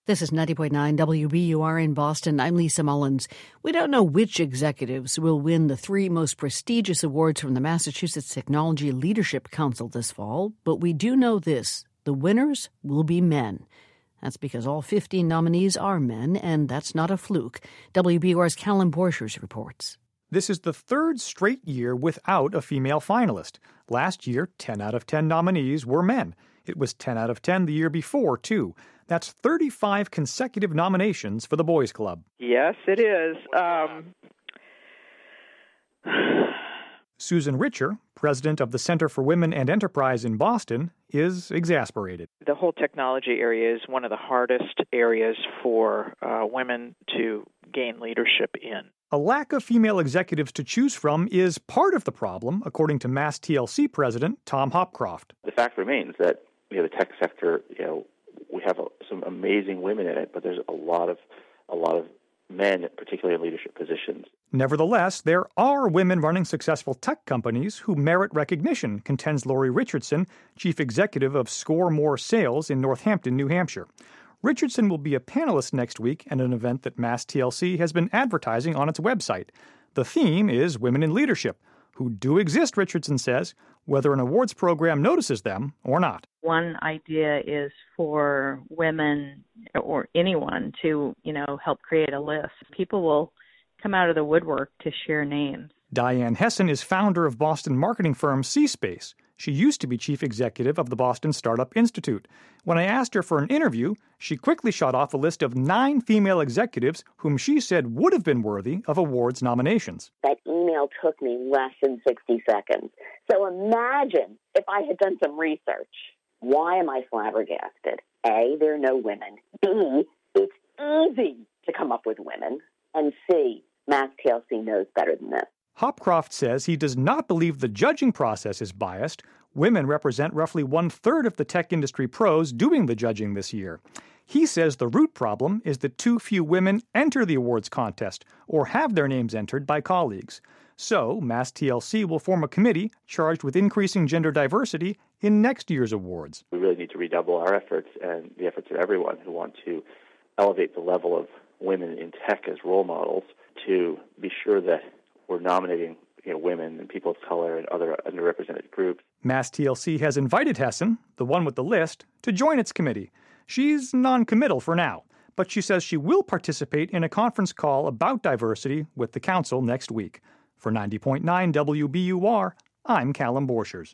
This is 90.9 WBUR in Boston. I'm Lisa Mullins. We don't know which executives will win the 3 most prestigious awards from the Massachusetts Technology Leadership Council this fall, but we do know this: the winners will be men. That's because all 15 nominees are men, and that's not a fluke. WBUR's Callum Borchers reports. This is the 3rd straight year without a female finalist. Last year, 10 out of 10 nominees were men. It was 10 out of 10 the year before, too. That's 35 consecutive nominations for the Boys Club. Yes, it is. Susan Richer, president of the Center for Women and Enterprise in Boston, is exasperated. The whole technology area is one of the hardest areas for women to gain leadership in. A lack of female executives to choose from is part of the problem, according to MassTLC president Tom Hopcroft. The fact remains that the tech sector, we have some amazing women in it, but there's a lot of men, particularly in leadership positions. Nevertheless, there are women running successful tech companies who merit recognition, contends Lori Richardson, chief executive of Score More Sales in Northampton, New Hampshire. Richardson will be a panelist next week at an event that MassTLC has been advertising on its website. The theme is women in leadership, who do exist, Richardson says, whether an awards program notices them or not. One idea is for women or anyone to, help create a list. People will come out of the woodwork to share names. Diane Hessen is founder of Boston marketing firm C-Space. She used to be chief executive of the Boston Startup Institute. When I asked her for an interview, she quickly shot off a list of 9 female executives whom she said would have been worthy of awards nominations. That email took me less than 60 seconds. So imagine if I had done some research. Why am I flabbergasted? A, there are no women. B, it's easy to come up with women. And C, MassTLC knows better than this. Hopcroft says he does not believe the judging process is biased. Women represent roughly 1/3 of the tech industry pros doing the judging this year. He says the root problem is that too few women enter the awards contest or have their names entered by colleagues. So, MassTLC will form a committee charged with increasing gender diversity in next year's awards. We really need to redouble our efforts and the efforts of everyone who want to elevate the level of women in tech as role models to be sure that we're nominating women and people of color and other underrepresented groups. MassTLC has invited Hessen, the one with the list, to join its committee. She's non-committal for now, but she says she will participate in a conference call about diversity with the council next week. For 90.9 WBUR, I'm Callum Borchers.